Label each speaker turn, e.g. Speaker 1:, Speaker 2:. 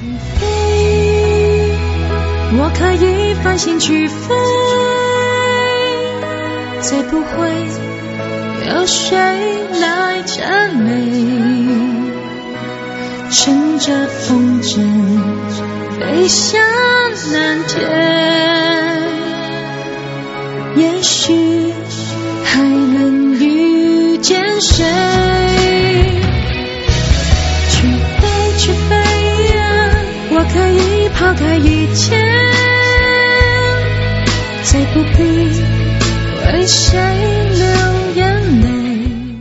Speaker 1: 我可以放心去飞，再不会有谁来赞美，乘着风筝飞向蓝天，也许还能遇见谁。去飞呀，我可以抛开一切，再不必为谁留